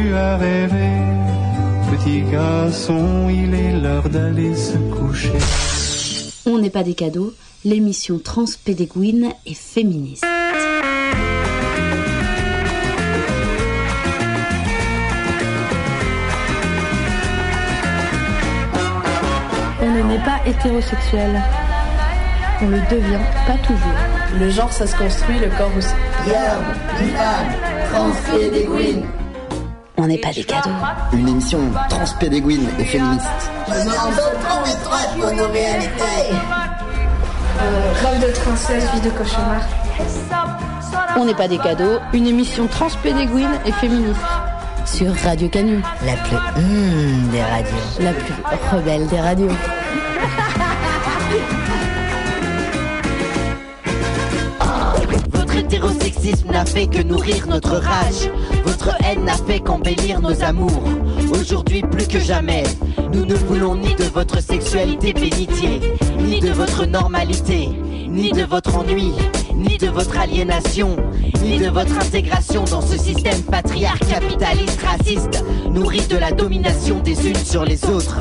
tu as rêvé. Petit garçon, il est l'heure d'aller se coucher. On n'est pas des cadeaux, l'émission transpédéguine et féministe. On ne naît pas hétérosexuel. On le devient pas toujours. Le genre, ça se construit, le corps aussi. Transpédéguine. On n'est pas des cadeaux. Une émission transpédéguine et féministe. Pour nos réalités. Rêve de princesse, vie de cauchemar. On n'est pas des cadeaux. Une émission transpédéguine et féministe. Sur Radio Canu. La plus des radios. La plus rebelle des radios. Votre hétérosexisme n'a fait que nourrir notre rage. Votre haine n'a fait qu'embellir nos amours. Aujourd'hui plus que jamais, nous ne voulons ni de votre sexualité bénitier, ni de votre normalité, ni de votre ennui, ni de votre aliénation, ni de votre intégration dans ce système patriarcal, capitaliste, raciste, nourri de la domination des unes sur les autres.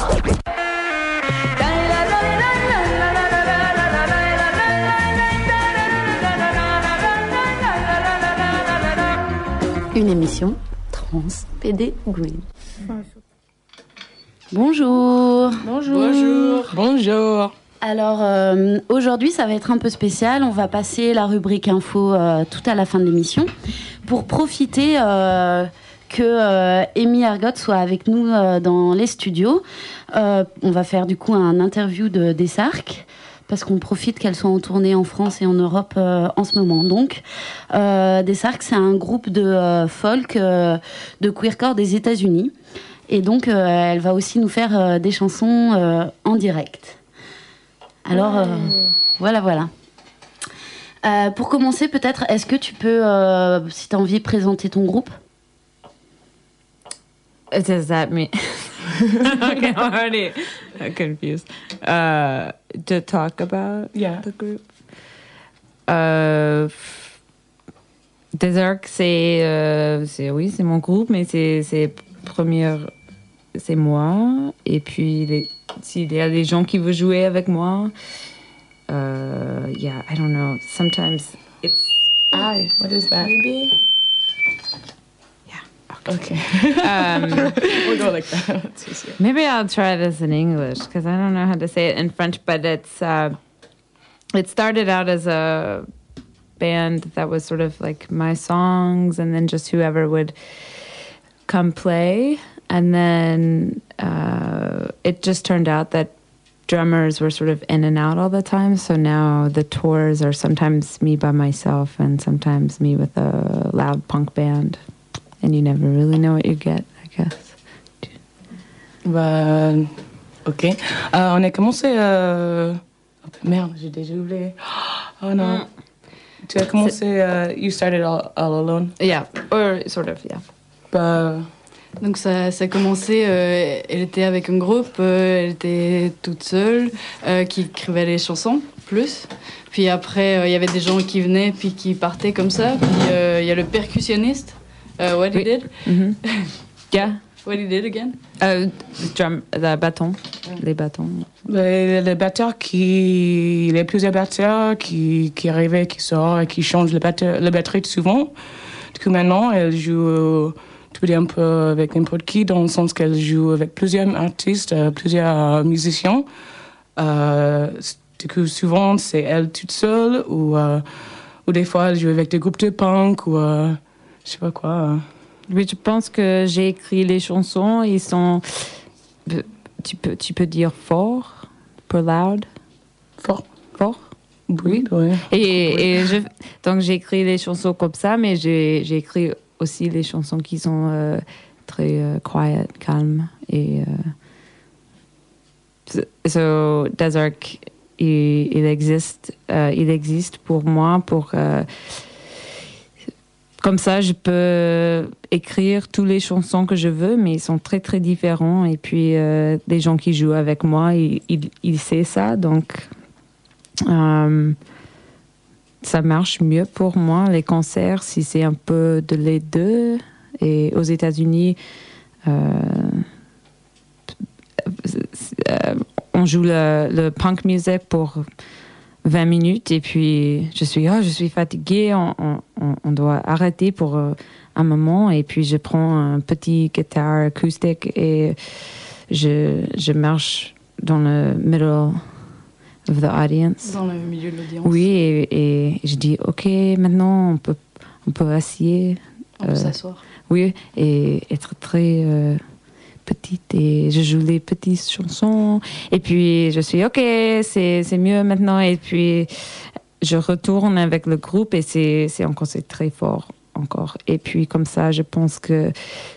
Une émission transpédéguine. Bonjour. Bonjour. Alors aujourd'hui ça va être un peu spécial, on va passer la rubrique info tout à la fin de l'émission pour profiter que Amy Ergot soit avec nous dans les studios. On va faire du coup un interview de Desarques parce qu'on profite qu'elle soit en tournée en France et en Europe en ce moment. Donc Desarques, c'est un groupe de folk de queercore des États-Unis et donc elle va aussi nous faire des chansons en direct. Alors, voilà. Pour commencer, peut-être, est-ce que tu peux, si tu as envie, présenter ton groupe? Does that mean... Okay, I'm already confused. To talk about the group? Desarques, c'est mon groupe, mais c'est moi. Et puis, s'il y a des gens qui veulent jouer avec moi, I don't know. Sometimes it's... What is that? Maybe? Okay. We'll go like that. It's easier. Maybe I'll try this in English, because I don't know how to say it in French, but it started out as a band that was sort of like my songs, and then just whoever would come play. And then it just turned out that drummers were sort of in and out all the time. So now the tours are sometimes me by myself and sometimes me with a loud punk band. And you never really know what you get, I guess. Bah, ok. On a commencé... Merde, j'ai déjà oublié. Oh non. Tu as commencé... you started all alone? Yeah, or sort of, yeah. Bah... Donc ça a commencé, elle était avec un groupe, elle était toute seule, qui écrivait les chansons, plus. Puis après, il y avait des gens qui venaient, puis qui partaient comme ça. Puis il y a le percussionniste, what he did. Mm-hmm. Yeah. What he did again? Le bâton, les bâtons. Le batteur il y a plusieurs batteurs qui arrivaient, qui sortent et qui changent le batterie souvent. Du coup maintenant, elle joue... Tu peux dire un peu avec n'importe qui, dans le sens qu'elle joue avec plusieurs artistes, plusieurs musiciens. Du coup, souvent, c'est elle toute seule, ou des fois, elle joue avec des groupes de punk, ou je sais pas quoi. Oui, je pense que j'ai écrit les chansons, ils sont... Tu peux dire fort, pour loud? Fort. Oui. Ouais. Et donc, j'ai écrit les chansons comme ça, mais j'ai écrit... aussi les chansons qui sont très quiet, calmes. Et so Desarques, il existe pour moi, comme ça je peux écrire toutes les chansons que je veux, mais ils sont très très différents. Et puis les gens qui jouent avec moi, ils savent ça, donc ça marche mieux pour moi, les concerts, si c'est un peu de les deux. Et aux États-Unis, on joue le punk music pour 20 minutes et puis je suis fatiguée, on doit arrêter pour un moment et puis je prends un petit guitare acoustique et je marche dans le middle of the audience. Dans le milieu de l'audience. Oui, et je dis, OK, maintenant on peut assis. On peut s'asseoir. Oui, et être très petite et je joue les petites chansons et puis je suis OK, c'est mieux maintenant et puis je retourne avec le groupe et c'est très fort encore et puis comme ça je pense que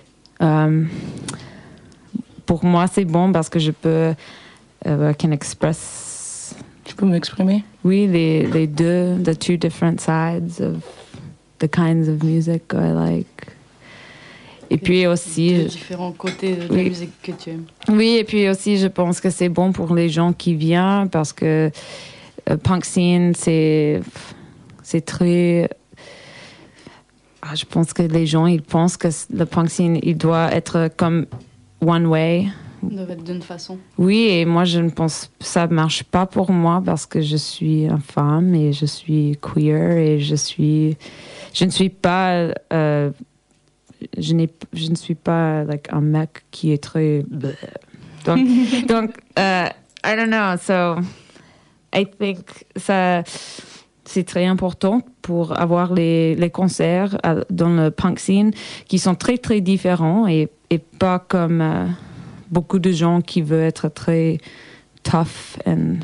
pour moi c'est bon parce que je peux can express. Tu peux m'exprimer? Oui, les deux, the two different sides of the kinds of music I like. Et puis aussi... Les différents côtés de la musique que tu aimes. Oui, et puis aussi, je pense que c'est bon pour les gens qui viennent parce que punk scene, c'est très... je pense que les gens, ils pensent que le punk scene, il doit être comme one way. Il doit être d'une façon. Oui, et moi, je ne pense que ça ne marche pas pour moi parce que je suis une femme et je suis queer et je ne suis pas... je ne suis pas like un mec qui est très donc I don't know, so I think ça c'est très important pour avoir les concerts dans le punk scene qui sont très très différents et pas comme beaucoup de gens qui veulent être très tough and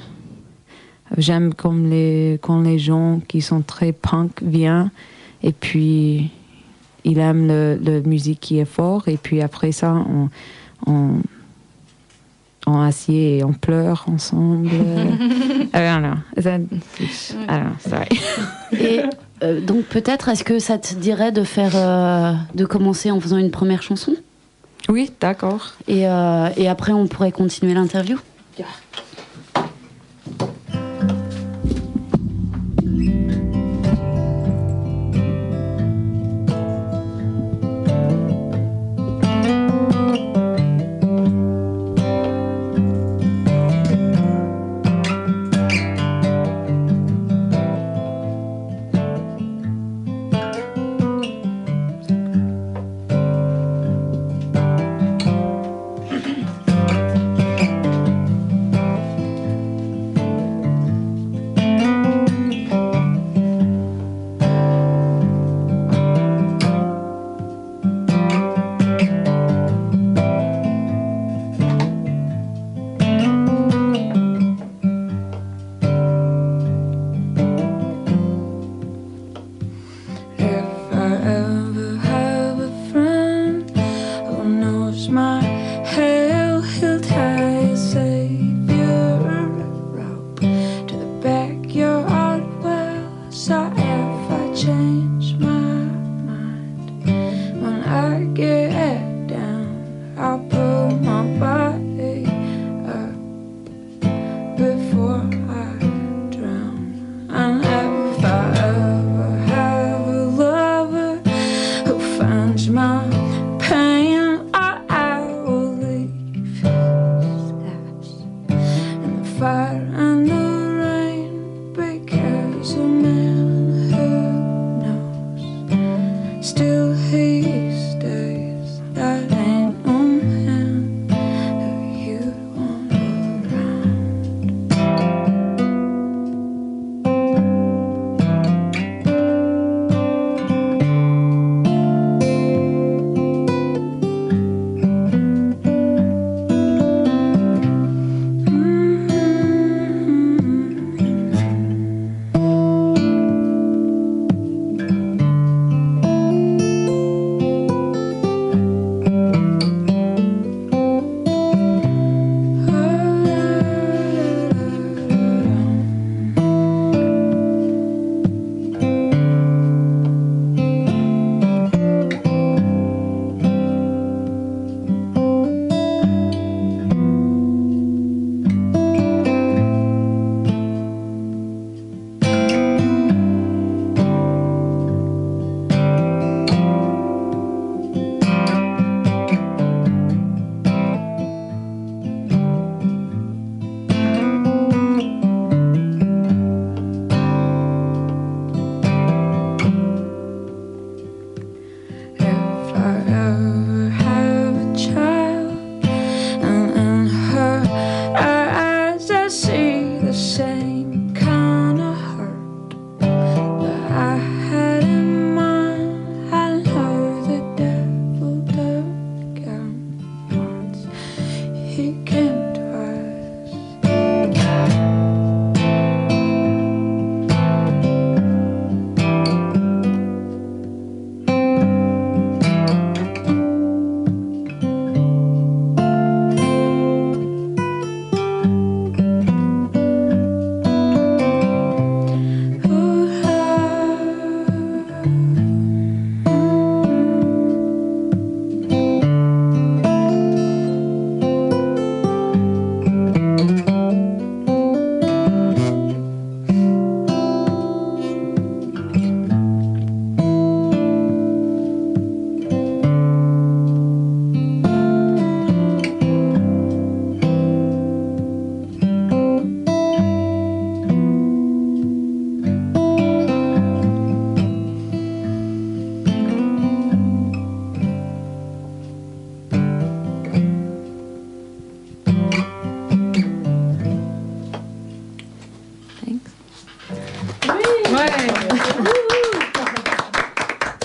j'aime quand les gens qui sont très punk viennent et puis il aime la musique qui est fort et puis après ça on assied et on pleure ensemble. I don't know. I don't know. Sorry. Et donc peut-être est-ce que ça te dirait de commencer en faisant une première chanson? Oui, d'accord. Et après on pourrait continuer l'interview. Yeah. fire and the rain, because a man who knows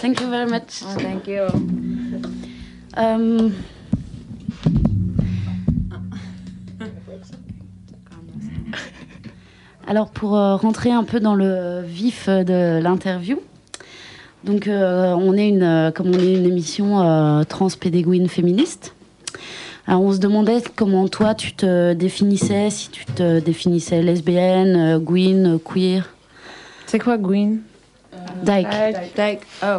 Thank you very much. Oh, thank you. Alors pour rentrer un peu dans le vif de l'interview, donc on est une émission transpédéguine féministe. Alors on se demandait comment toi tu te définissais, si tu te définissais lesbienne, gwyn, queer. C'est quoi Gwyn? Dyke. Oh.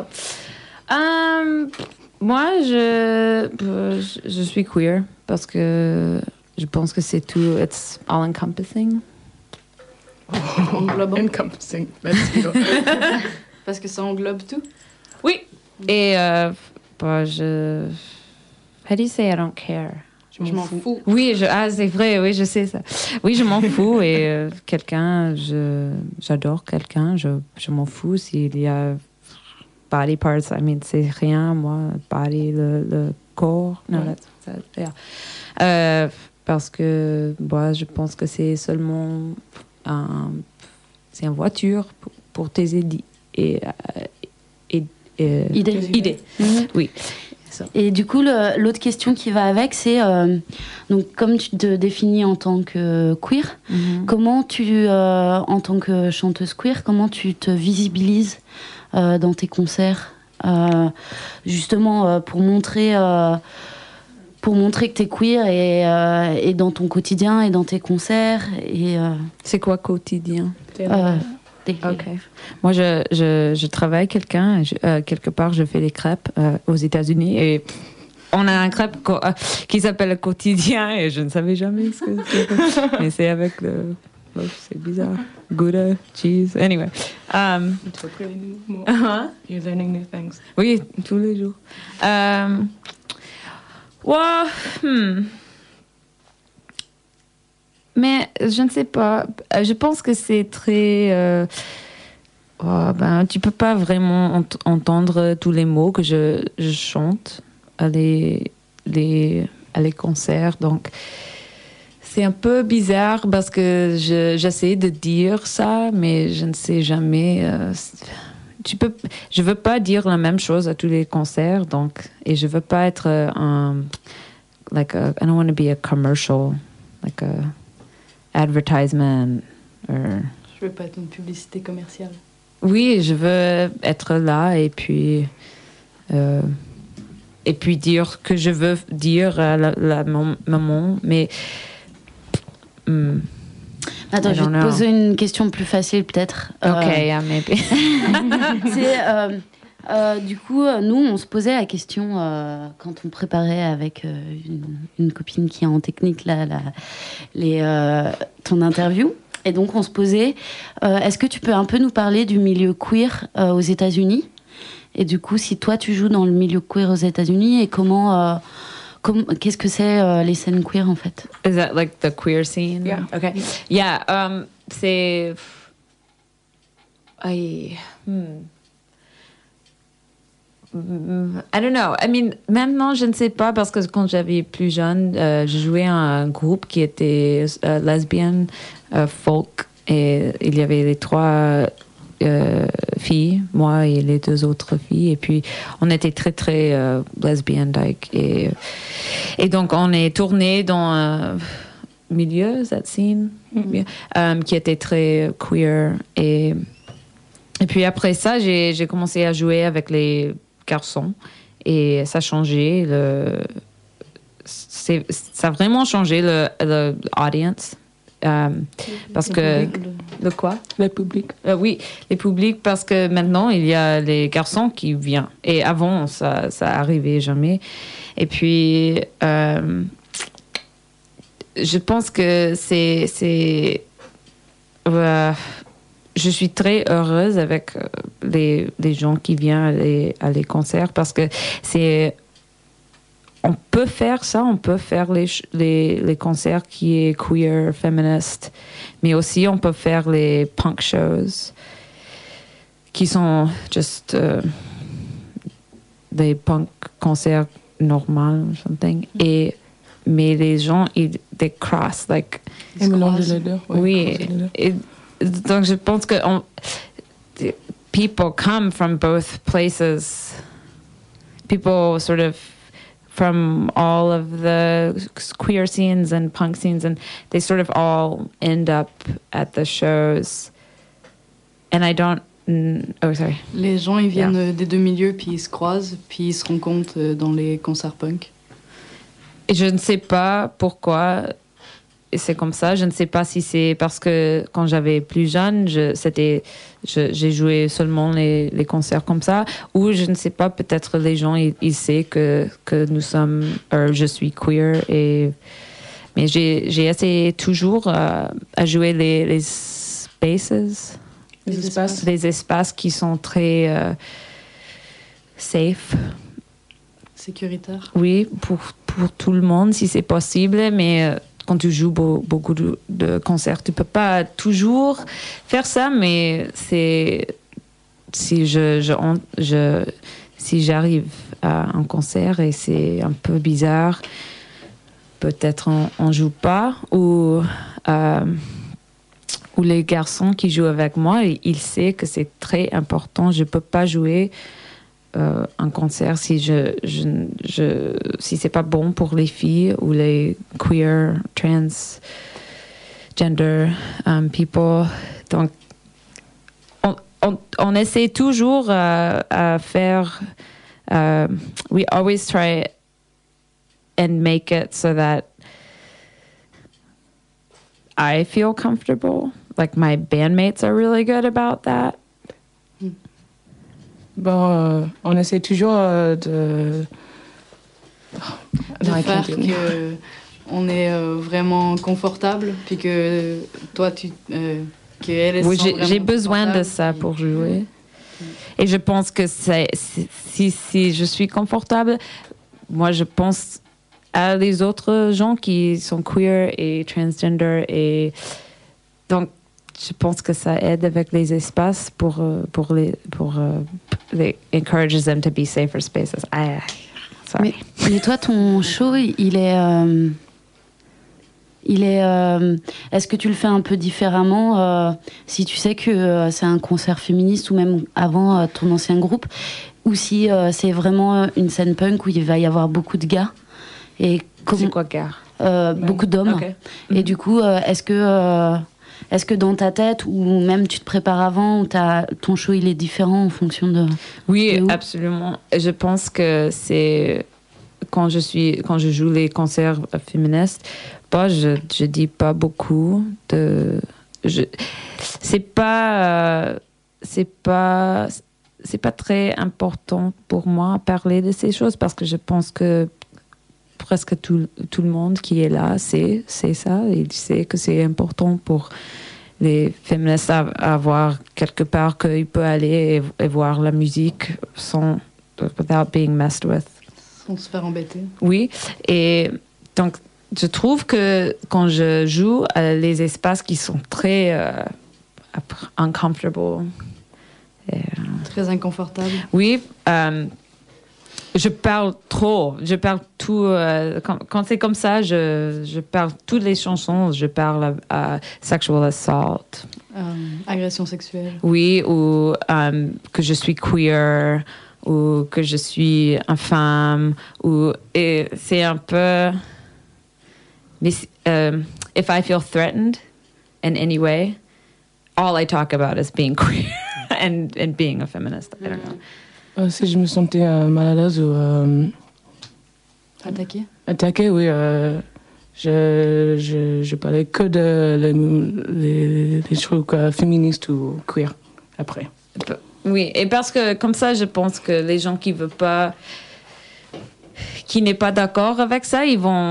Moi, je suis queer parce que je pense que c'est tout. It's all encompassing. Englobant. Encompassing. Let's go. Parce que ça englobe tout. Oui. Et je. How do you say I don't care? Je m'en fous. Oui, c'est vrai, oui, je sais ça. Oui, je m'en fous et j'adore quelqu'un, je m'en fous s'il y a body parts, c'est rien, moi, body, le corps, non, parce que moi, je pense que c'est seulement c'est une voiture pour tes idées. Idées. Mm-hmm. Oui. Et du coup, l'autre question qui va avec, c'est donc comme tu te définis en tant que queer, comment tu, en tant que chanteuse queer, comment tu te visibilises dans tes concerts, justement pour montrer que t'es queer et dans ton quotidien et dans tes concerts et. C'est quoi quotidien? Ok. Moi, je travaille quelque part, je fais des crêpes aux États-Unis et on a un crêpe qui s'appelle le quotidien et je ne savais jamais ce que c'est. Mais c'est avec le... c'est bizarre. Gouda, cheese, anyway. It's really new. You're learning new things. Oui, tous les jours. Mais je ne sais pas. Je pense que c'est très... tu peux pas vraiment entendre tous les mots que je chante à les concerts. Donc, c'est un peu bizarre parce que j'essaie de dire ça, mais je ne sais jamais... je veux pas dire la même chose à tous les concerts, donc... Et je veux pas être I don't want to be a commercial, like a... advertisement. Je veux pas être une publicité commerciale. Oui, je veux être là et puis dire que je veux dire à la maman, mais attends, je vais te poser une question plus facile peut-être. Ok, yeah, maybe. C'est du coup, nous, on se posait la question quand on préparait avec une copine qui est en technique ton interview. Et donc, on se posait, est-ce que tu peux un peu nous parler du milieu queer aux États-Unis? Et du coup, si toi, tu joues dans le milieu queer aux États-Unis, et qu'est-ce que c'est les scènes queer en fait? Is that like the queer scene? Yeah. Okay. Yeah. C'est. I don't know. I mean, maintenant, je ne sais pas parce que quand j'avais plus jeune, je jouais à un groupe qui était lesbienne, folk, et il y avait les 3 filles, moi et les 2 autres filles, et puis on était très très lesbiennes, like, et donc on est tourné dans un milieu, cette scène, qui était très queer, et puis après ça, j'ai commencé à jouer avec les garçons et ça a changé ça a vraiment changé le audience parce que le quoi? Le public. Oui, les publics, parce que maintenant il y a les garçons qui viennent et avant ça arrivait jamais, et puis je pense que c'est je suis très heureuse avec les gens qui viennent à les concerts parce que on peut faire ça, on peut faire les concerts qui est queer, féministe, mais aussi on peut faire les punk shows qui sont juste des punk concerts normaux, something. Mais les gens, ils cross, like... Ils mélangent les deux. Oui. Et donc, je pense que people come from both places. People sort of from all of the queer scenes and punk scenes, and they sort of all end up at the shows. And I don't... Oh, sorry. Les gens, ils viennent des deux milieux, puis ils se croisent, puis ils se rencontrent dans les concerts punk. Et je ne sais pas pourquoi c'est comme ça. Je ne sais pas si c'est parce que quand j'avais plus jeune, j'ai joué seulement les concerts comme ça, ou je ne sais pas, peut-être les gens ils savent que nous sommes, je suis queer, mais j'ai essayé toujours à jouer les spaces, les espaces qui sont très safe. Sécuritaire. Oui, pour tout le monde si c'est possible, mais quand tu joues beaucoup de concerts, tu peux pas toujours faire ça, mais si j'arrive à un concert et c'est un peu bizarre, peut-être on joue pas, ou les garçons qui jouent avec moi, ils savent que c'est très important. Je peux pas jouer un concert si si c'est pas bon pour les filles ou les queer, transgender people. Donc on essaie toujours à faire we always try and make it so that I feel comfortable. Like my bandmates are really good about that. Bon, on essaie toujours de faire que on est vraiment confortable, puis que toi que elle oui, j'ai besoin de ça pour jouer. Et je pense que si je suis confortable, moi je pense à les autres gens qui sont queer et transgender, et donc je pense que ça aide avec les espaces pour encourages them to be safer spaces. Sorry. Mais toi, ton show, il est. Est-ce que tu le fais un peu différemment si tu sais que c'est un concert féministe, ou même avant ton ancien groupe, ou si c'est vraiment une scène punk où il va y avoir beaucoup de gars et c'est quoi gars? Beaucoup d'hommes. Okay. Et du coup, est-ce que dans ta tête, ou même tu te prépares avant, ou ton show il est différent en fonction de... Oui, absolument. Je pense que c'est quand je joue les concerts féministes, je dis pas beaucoup de... C'est pas très important pour moi parler de ces choses, parce que je pense que presque tout le monde qui est là sait ça. Il sait que c'est important pour les féministes à avoir quelque part qu'il peut aller et voir la musique without being messed with. Sans se faire embêter. Oui, et donc je trouve que quand je joue les espaces qui sont très uncomfortable. Très inconfortable. Oui, je parle trop. Je parle tout. Quand c'est comme ça, je parle toutes les chansons. Je parle sexual assault. Agression sexuelle. Oui, ou que je suis queer, ou que je suis une femme. Et c'est un peu. Mais if I feel threatened in any way, all I talk about is being queer and being a feminist. I don't know. Si je me sentais mal à l'aise ou attaqué, oui. Je parlais que de les trucs féministes ou queer après. Oui, et parce que comme ça, je pense que les gens qui n'est pas d'accord avec ça,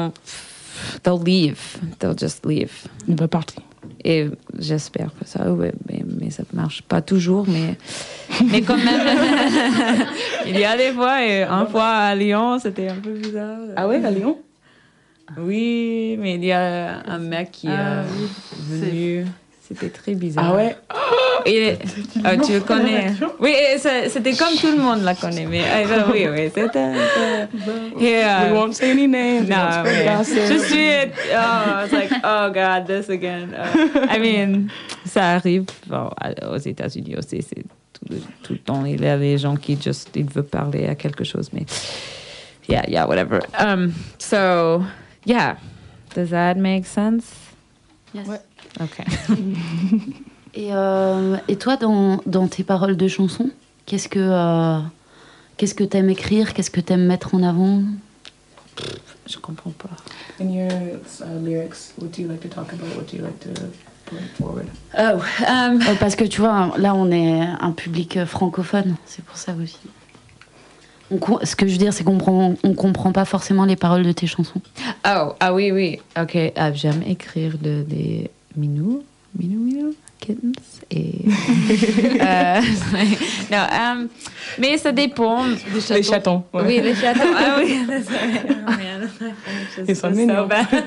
they'll just leave. Il va partir. Et j'espère que ça, ouais, mais ça ne marche pas toujours, mais quand même, il y a des fois, et une fois à Lyon, c'était un peu bizarre. Ah ouais, à Lyon? Oui, mais il y a un mec qui est venu, c'était très bizarre. Ah ouais? Et, tu le connais? Oui, c'était comme tout le monde la connaît, mais oui, c'était... We won't say any names. No, je suis... it's like, oh God, this again. I mean, ça arrive aux États-Unis aussi, tout le temps. Il y a des gens qui ils veulent parler à quelque chose, mais yeah, whatever. So, yeah. Does that make sense? Yes. Ouais. Okay. Et toi, dans tes paroles de chansons, qu'est-ce que t'aimes écrire? Qu'est-ce que t'aimes mettre en avant? Je comprends pas. In your lyrics, what do you like to talk about? What do you like to put forward? Parce que tu vois, là, on est un public francophone, c'est pour ça aussi. Ce que je veux dire, c'est qu'on comprend pas forcément les paroles de tes chansons. Oui. Ok, j'aime écrire des minous, kittens et non, mais ça dépend. Les chatons. Ouais. Oui, les chatons. Ah oui, ils sont mignons.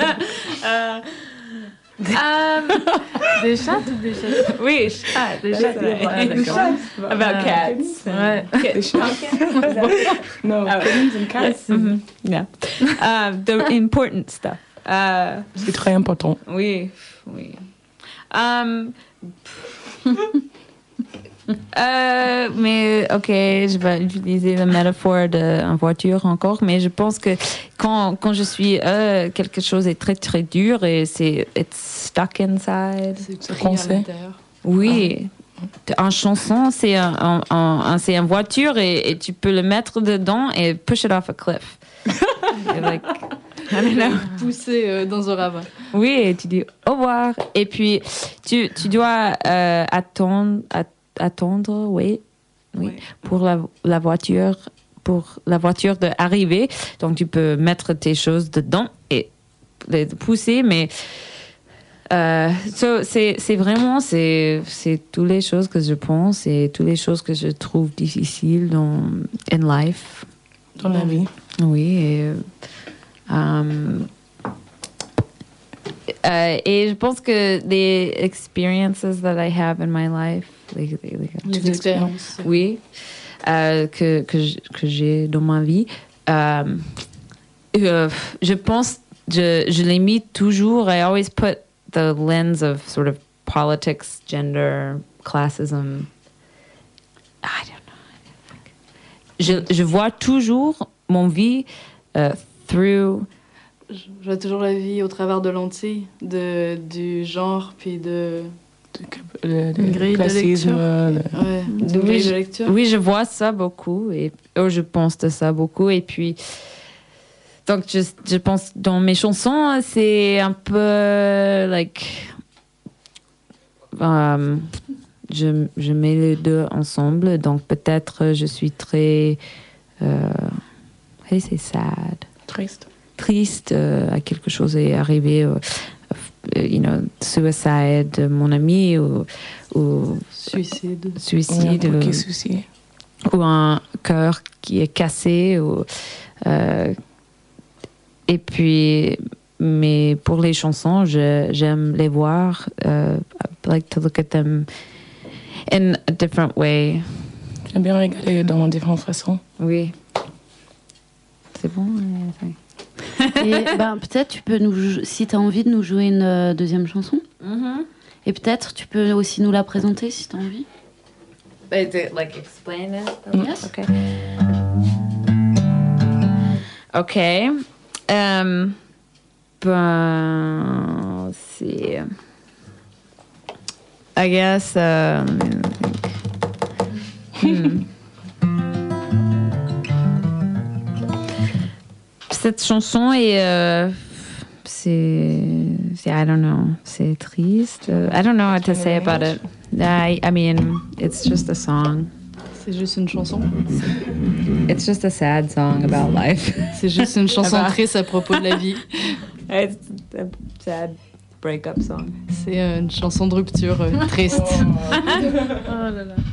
Des chats ou des chats? Oui, chat, des chats. About cats. Ouais. Des chats. No, kittens and cats. Yeah. The important stuff. C'est très important. Oui. Mais ok, je vais utiliser la métaphore d'une voiture encore, mais je pense que quand je suis quelque chose est très très dur et it's stuck inside. C'est Français. Oui. En chanson, c'est c'est une voiture et tu peux le mettre dedans et push it off a cliff. Like, I don't know. Pousser dans un ravin. Oui, et tu dis au revoir. Et puis, tu dois attendre, oui, pour la voiture d'arriver. Donc, tu peux mettre tes choses dedans et les pousser, mais c'est vraiment c'est toutes les choses que je pense et toutes les choses que je trouve difficiles in life. Dans la vie. Oui, et je pense que les experiences that I have in my life, Les expériences. oui, que j'ai dans ma vie, je pense, je les mis toujours. I always put the lens of sort of politics, gender, classism. I don't know. Je vois toujours mon vie through. Je vois toujours la vie au travers de lentilles, du genre, puis de grille de classisme. lecture. Ouais, de grille de lecture. Oui, je vois ça beaucoup et je pense de ça beaucoup. Et puis, donc, je pense dans mes chansons, c'est un peu like. Je mets les deux ensemble, donc peut-être je suis très. C'est sad. Triste à quelque chose est arrivé, suicide, mon ami, ou suicide, ou un cœur qui est cassé, et puis, mais pour les chansons, j'aime les voir, I like to look at them in a different way. J'aime bien regarder dans différentes façons. Oui. C'est bon. Et peut-être tu peux si tu as envie de nous jouer une deuxième chanson. Mm-hmm. Et peut-être tu peux aussi nous la présenter si tu as envie. Like explain it? Yes. Okay. C'est... I guess... Cette chanson est... I don't know. C'est triste. I don't know what to say about it. I mean, it's just a song. C'est juste une chanson. It's just a sad song about life. C'est juste une chanson triste à propos de la vie. It's a sad breakup song. C'est une chanson de rupture triste. Oh là là.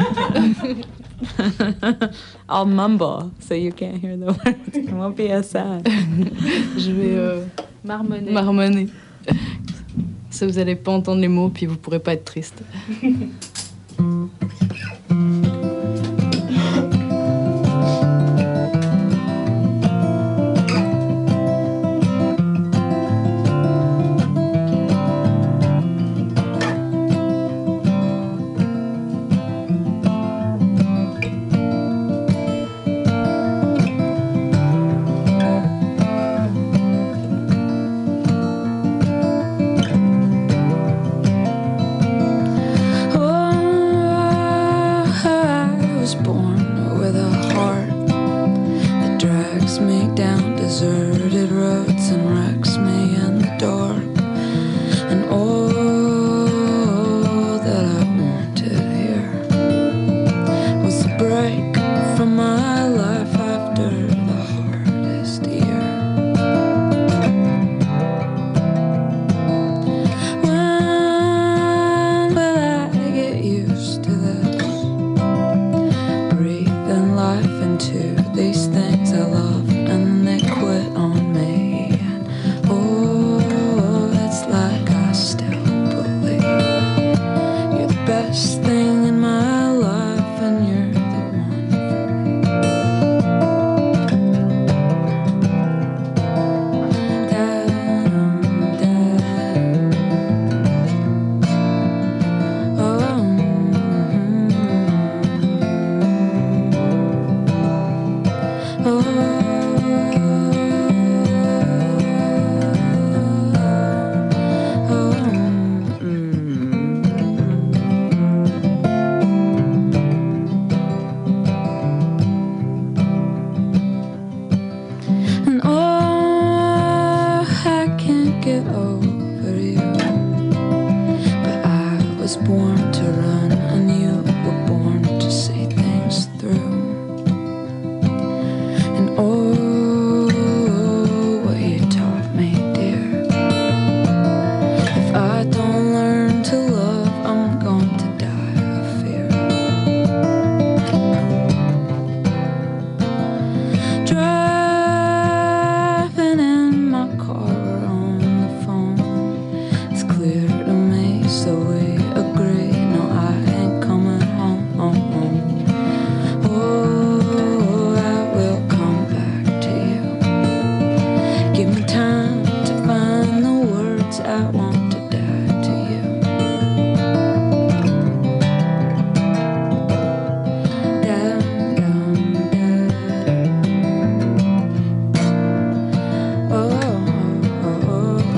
I'll mumble so you can't hear the words. It won't be as sad. Je vais marmonner. Ça, vous allez pas entendre les mots, puis vous pourrez pas être triste. with a heart that drags me down deserted roads and wrecks me in the dark. And all that I wanted here was a break from my life after the hardest year. When will I get used to this? Breathing life into these things I love and they quit on me. And oh, it's like I still believe you're the best thing in my life and you're the one and oh, I can't get over you. But I was born to run and you were born to see things through. And oh, what you taught me, dear. If I don't learn to love, I'm going to die of fear. Driving in my car on the phone, it's clear to me, so we agree. No, I ain't coming home. Oh, I will come back to you. Give me time to find the words I want to die to you. Dum, dum, dum. Oh, oh, oh,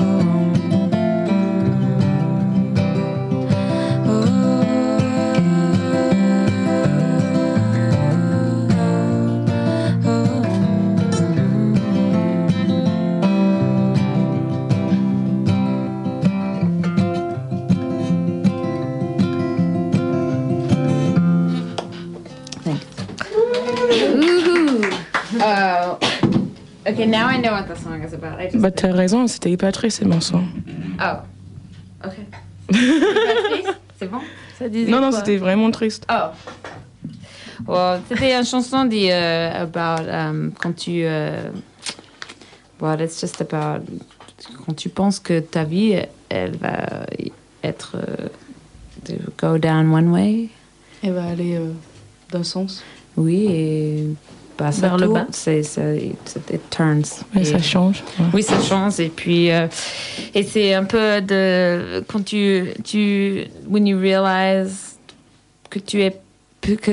Oh. Okay, now I know what the song is about. I just Bah, t'as raison, c'était hyper triste ces morceaux. Oh. Okay. C'est bon? Ça disait Non, non, quoi? c'était vraiment triste. Oh. Well, c'était une chanson dit about quand tu well, it's just about quand tu penses que ta vie elle va être to go down one way. Elle va aller d'un sens. Oui, et bah, ça Vers le tourne, bas. it turns. Mais Et- ça change. Ouais. Oui, ça change. Et puis, et c'est un peu de quand when you realize que tu es que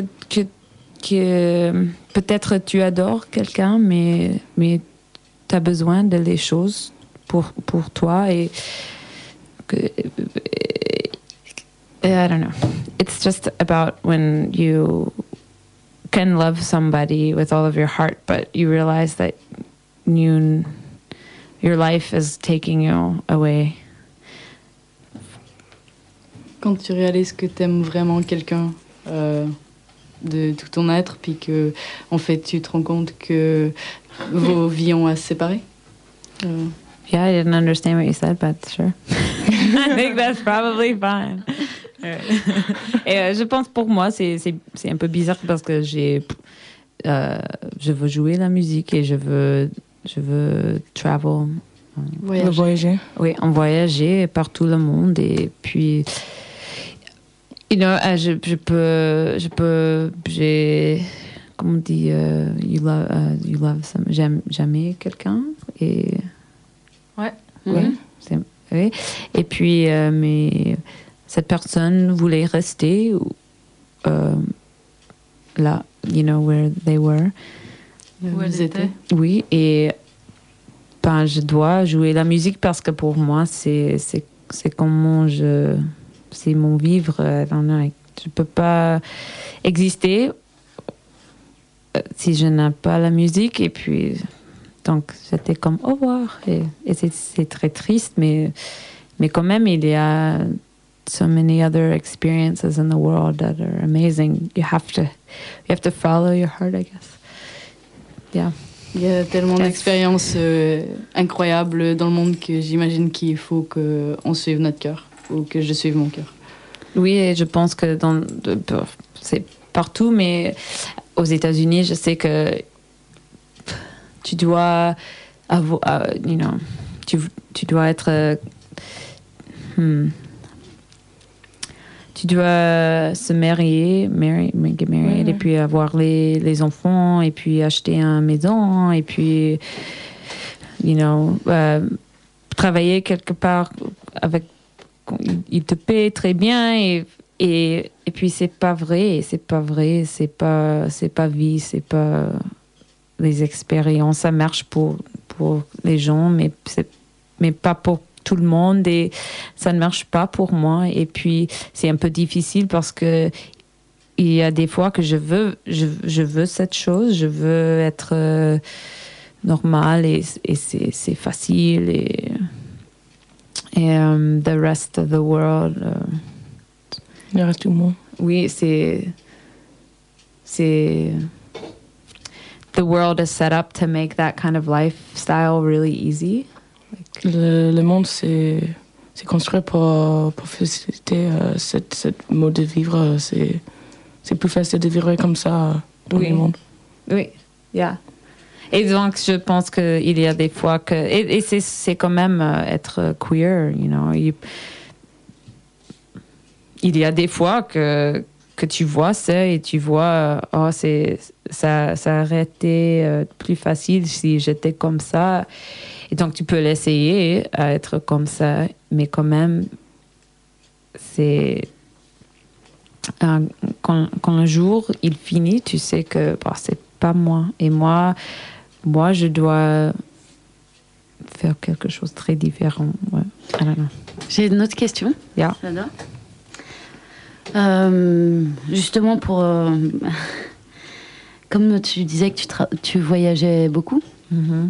peut-être tu adores quelqu'un, mais tu as besoin de les choses pour toi et I don't know. It's just about when you can love somebody with all of your heart, but you realize that your life is taking you away. Quand tu réalises que t'aimes vraiment quelqu'un de tout ton être, puis que en fait tu te rends compte que vos vies ont à se séparer. Yeah, I didn't understand what you said, but sure. I think that's probably fine. Et je pense pour moi c'est un peu bizarre parce que je veux jouer la musique et je veux travel. Voyager. Oui, en voyager par tout le monde et puis you know, j'ai comment on dit you love j'aimais quelqu'un et ouais. Oui, oui. Et puis mais cette personne voulait rester là, you know, where they were. Où elles étaient. Oui, et ben, je dois jouer la musique parce que pour moi, c'est comment c'est mon vivre. Je peux pas exister si je n'aime pas la musique. Et puis, donc, j'étais comme au revoir. Et c'est très triste, mais quand même, il y a so many other experiences in the world that are amazing. You have to follow your heart, I guess. Yeah. Il y a tellement d'expériences incroyables dans le monde que j'imagine qu'il faut qu'on suive notre cœur, ou que je suive mon cœur. Oui, et je pense que c'est partout, mais aux États-Unis, je sais que tu dois avoir, tu dois être... Tu dois se marier, get married, et puis avoir les enfants, et puis acheter une maison, et puis, travailler quelque part avec... Il te paie très bien, et puis c'est pas vrai, c'est pas vie, c'est pas les expériences. Ça marche pour les gens, mais pas pour tout le monde, et ça ne marche pas pour moi. Et puis c'est un peu difficile parce que il y a des fois que je veux cette chose, je veux être normal, et c'est facile, et the rest of the world, le reste du monde. Oui, c'est the world is set up to make that kind of lifestyle really easy. Le monde, c'est construit pour faciliter cette mode de vivre. C'est plus facile de vivre comme ça dans le monde. Oui, yeah. Et donc, je pense qu'il y a des fois que... Et c'est quand même être queer, il y a des fois que tu vois ça et tu vois, ça aurait été plus facile si j'étais comme ça. Et donc, tu peux l'essayer à être comme ça, mais quand même, c'est... quand le jour, il finit, tu sais que c'est pas moi. Et moi, je dois faire quelque chose de très différent. Ouais. J'ai une autre question. Yeah. Justement, comme tu disais que tu voyageais beaucoup. Mm-hmm.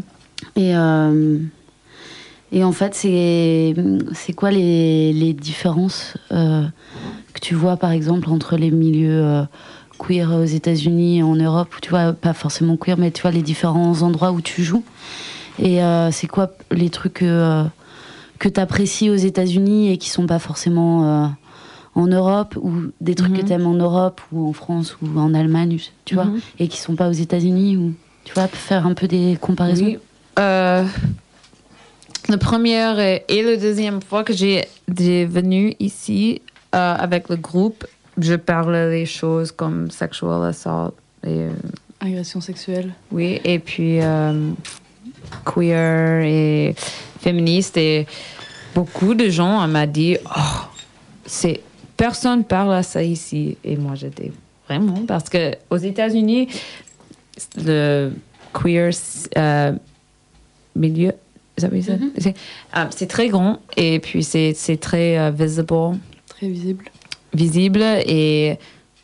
Et en fait, c'est quoi les différences que tu vois, par exemple, entre les milieux queer aux États-Unis et en Europe, où tu vois, pas forcément queer, mais tu vois les différents endroits où tu joues. Et c'est quoi les trucs que tu apprécies aux États-Unis et qui sont pas forcément en Europe, ou des trucs que tu aimes en Europe ou en France ou en Allemagne, tu vois, et qui sont pas aux États-Unis, ou tu vois, faire un peu des comparaisons. Oui. La première et la deuxième fois que j'ai venu ici avec le groupe, je parle des choses comme sexual assault et agression sexuelle. Oui, et puis queer et féministe, et beaucoup de gens m'ont dit personne parle à ça ici, et moi j'étais vraiment, parce que aux États-Unis le queer milieu, c'est très grand, et puis c'est très visible. Très visible. Et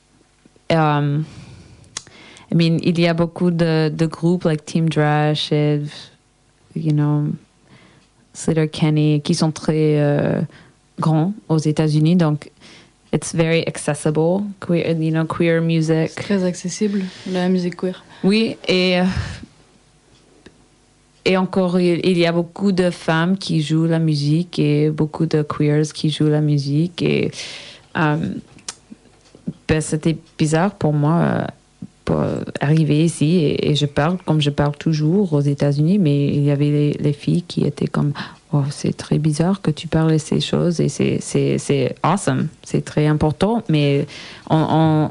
il y a beaucoup de groupes like Team Drash et Sleater-Kinney qui sont très grands aux États-Unis, donc it's very accessible, queer music. C'est très accessible, la musique queer. Oui, et encore, il y a beaucoup de femmes qui jouent la musique et beaucoup de queers qui jouent la musique. Et c'était bizarre pour moi pour arriver ici. Et je parle comme je parle toujours aux États-Unis, mais il y avait les filles qui étaient comme « Oh, c'est très bizarre que tu parles de ces choses, et c'est awesome, c'est très important. » Mais on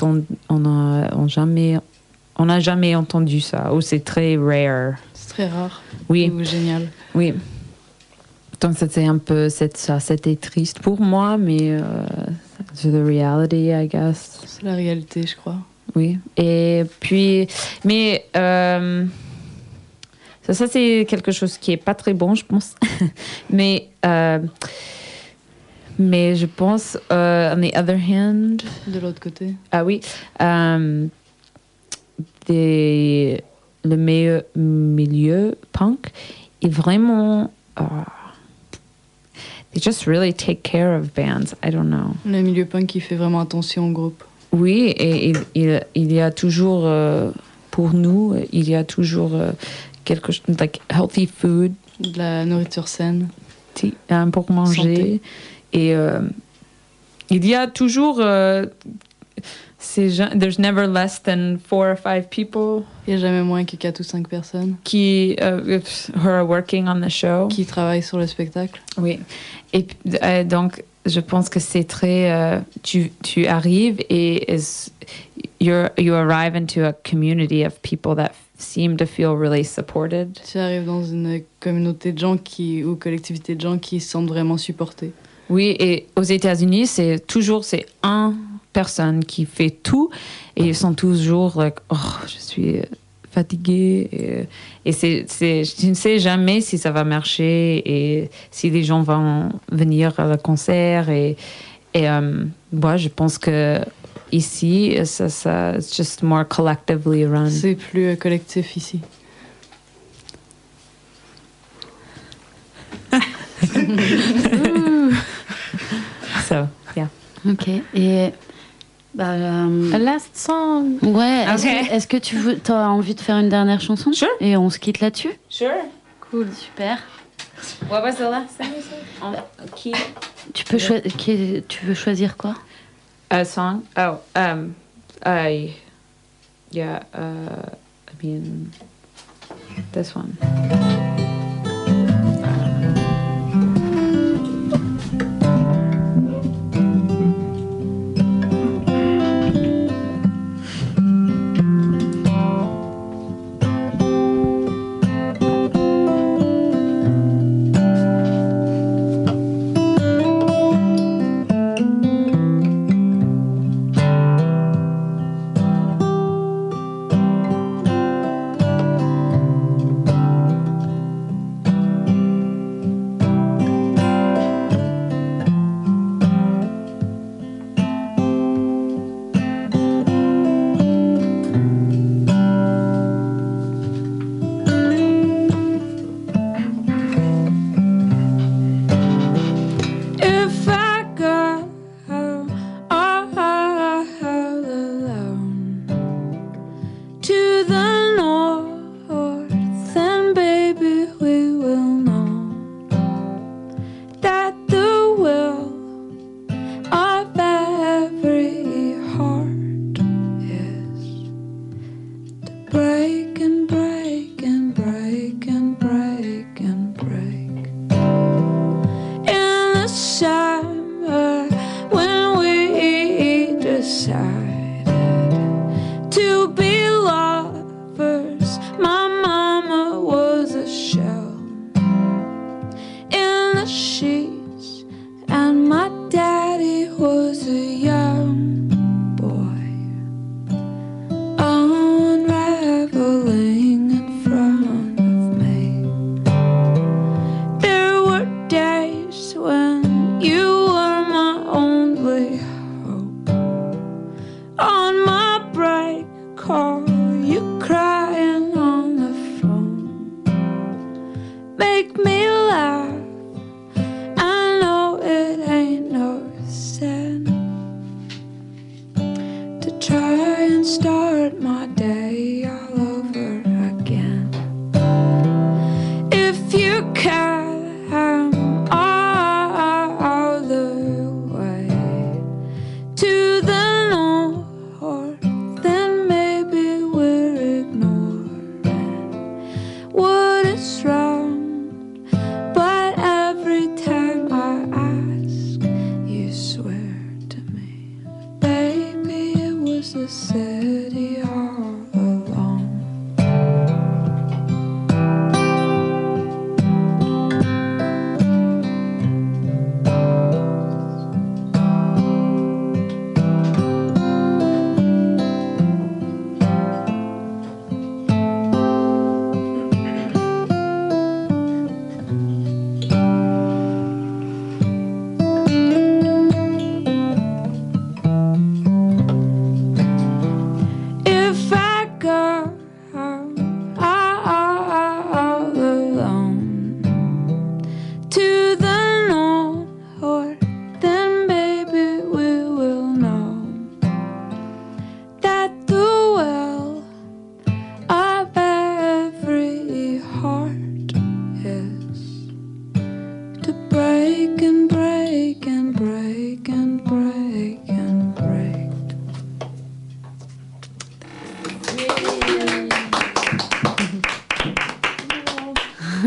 n'a jamais entendu ça, ou c'est très rare. Très rare. Oui. Ou génial. Oui. Donc c'était un peu c'était triste pour moi, mais c'est the reality, I guess. C'est la réalité, je crois. Oui. Et puis, mais ça c'est quelque chose qui est pas très bon, je pense. mais je pense, on the other hand. De l'autre côté. Ah oui. le meilleur milieu punk est vraiment they just really take care of bands. I don't know. Le milieu punk, il fait vraiment attention au groupe. Oui, et il y a toujours pour nous, il y a toujours quelque chose like healthy food, de la nourriture saine pour manger. Santé. Et il y a toujours there's never less than 4 or 5 people. Il n'y a jamais moins que 4 ou 5 personnes qui who are working on the show. Qui travaillent sur le spectacle. Oui. Et donc, je pense que c'est très... tu arrives et you arrive into a community of people that seem to feel really supported. Tu arrives dans une communauté de gens ou collectivité de gens qui se sentent vraiment supportés. Oui, et aux États-Unis, c'est un personne qui fait tout et ils sont toujours like, je suis fatiguée et je ne sais jamais si ça va marcher et si les gens vont venir à le concert et moi je pense que ici ça it's just more collectively run. C'est plus collectif ici. So yeah. Ok. Et a last song. Ouais. Okay. Est-ce que tu as envie de faire une dernière chanson? Sure. Et on se quitte là-dessus? Sure. Cool. Super. What was the last thing you said? Key. Tu veux choisir quoi? A song? Oh, yeah. I mean, this one. To the north, then maybe we're ignored.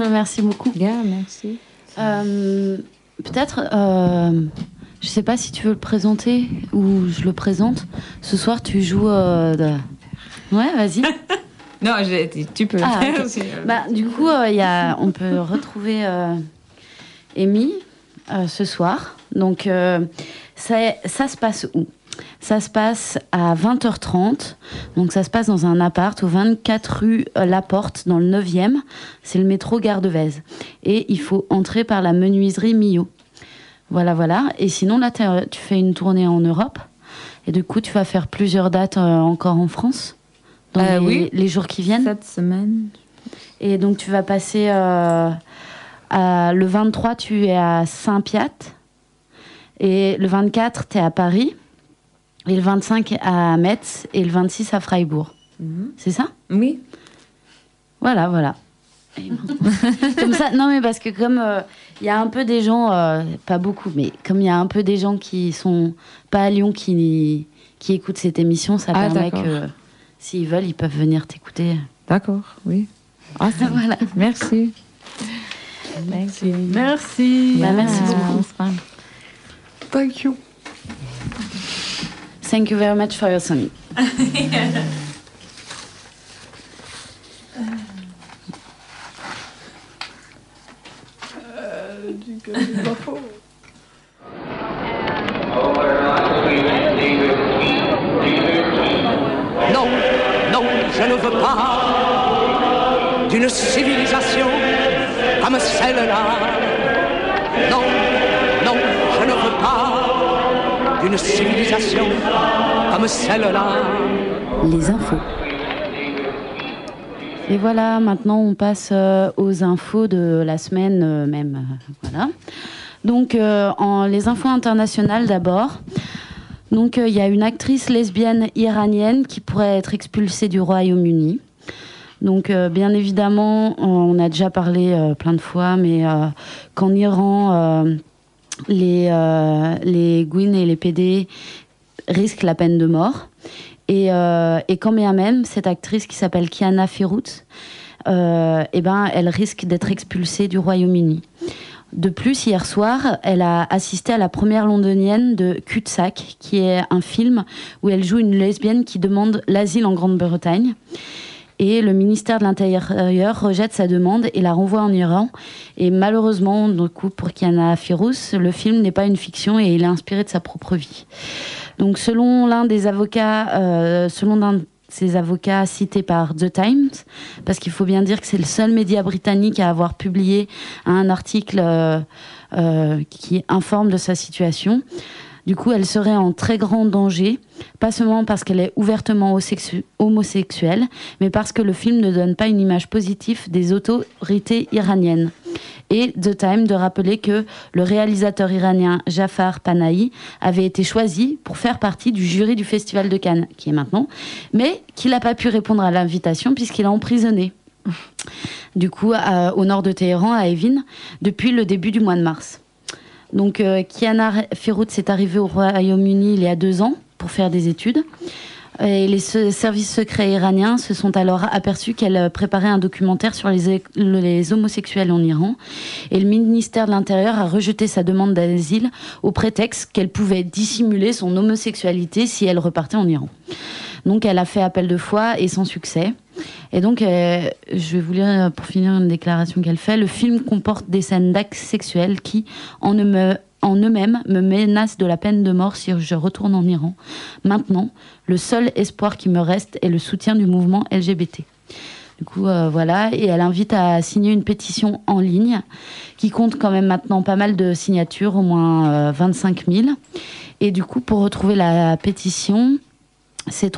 Merci beaucoup. Yeah, merci. Peut-être, je sais pas si tu veux le présenter ou je le présente. Ce soir, tu joues. Ouais, vas-y. Non, tu peux le faire ok. aussi. Du coup, on peut retrouver Amy ce soir. Donc, ça se passe où ? Ça se passe à 20h30. Donc, ça se passe dans un appart au 24 rue Laporte, dans le 9e. C'est le métro Gare de Vèze. Et il faut entrer par la menuiserie Millot. Voilà. Et sinon, là, tu fais une tournée en Europe. Et du coup, tu vas faire plusieurs dates encore en France dans les jours qui viennent. Cette semaine. Et donc, tu vas passer... le 23, tu es à Saint-Piat. Et le 24, tu es à Paris. Et le 25 à Metz. Et le 26 à Freiburg. C'est ça ? Oui. Voilà. Comme ça, non mais parce que comme il y a un peu des gens, pas beaucoup, mais comme il y a un peu des gens qui sont pas à Lyon qui écoutent cette émission, ça permet que s'ils veulent, ils peuvent venir t'écouter. D'accord, oui. Voilà. Merci. Merci. Merci. Merci beaucoup. Thank you. Thank you very much for your song. Non, je ne veux pas d'une civilisation comme celle-là. Non, je ne veux pas d'une civilisation comme celle-là. Les infos. Et voilà, maintenant on passe aux infos de la semaine même. Voilà. Donc, les infos internationales d'abord. Donc, il y a une actrice lesbienne iranienne qui pourrait être expulsée du Royaume-Uni. Donc, bien évidemment, on a déjà parlé plein de fois, mais qu'en Iran, les Gwyn et les PD risquent la peine de mort. Et quand même, cette actrice qui s'appelle Kiana Ferrout, elle risque d'être expulsée du Royaume-Uni. De plus, hier soir, elle a assisté à la première londonienne de Cul-de-sac, qui est un film où elle joue une lesbienne qui demande l'asile en Grande-Bretagne. Et le ministère de l'Intérieur rejette sa demande et la renvoie en Iran. Et malheureusement, du coup, pour Kiana Ferrout, le film n'est pas une fiction et il est inspiré de sa propre vie. Donc, selon l'un de ses avocats cités par The Times, parce qu'il faut bien dire que c'est le seul média britannique à avoir publié un article qui informe de sa situation. Du coup, elle serait en très grand danger, pas seulement parce qu'elle est ouvertement homosexuelle, mais parce que le film ne donne pas une image positive des autorités iraniennes. Et The Times de rappeler que le réalisateur iranien Jafar Panahi avait été choisi pour faire partie du jury du Festival de Cannes, qui est maintenant, mais qu'il n'a pas pu répondre à l'invitation puisqu'il est emprisonné. Du coup, au nord de Téhéran, à Evin, depuis le début du mois de mars. Donc, Kiana Ferrout s'est arrivée au Royaume-Uni il y a 2 ans pour faire des études. Et les services secrets iraniens se sont alors aperçus qu'elle préparait un documentaire sur les homosexuels en Iran. Et le ministère de l'Intérieur a rejeté sa demande d'asile au prétexte qu'elle pouvait dissimuler son homosexualité si elle repartait en Iran. Donc elle a fait appel de foi et sans succès. Et donc, je vais vous lire pour finir une déclaration qu'elle fait. Le film comporte des scènes d'actes sexuels qui, en eux-mêmes, me menacent de la peine de mort si je retourne en Iran. Maintenant, le seul espoir qui me reste est le soutien du mouvement LGBT. Du coup, voilà. Et elle invite à signer une pétition en ligne qui compte quand même maintenant pas mal de signatures, au moins 25 000. Et du coup, pour retrouver la pétition, c'est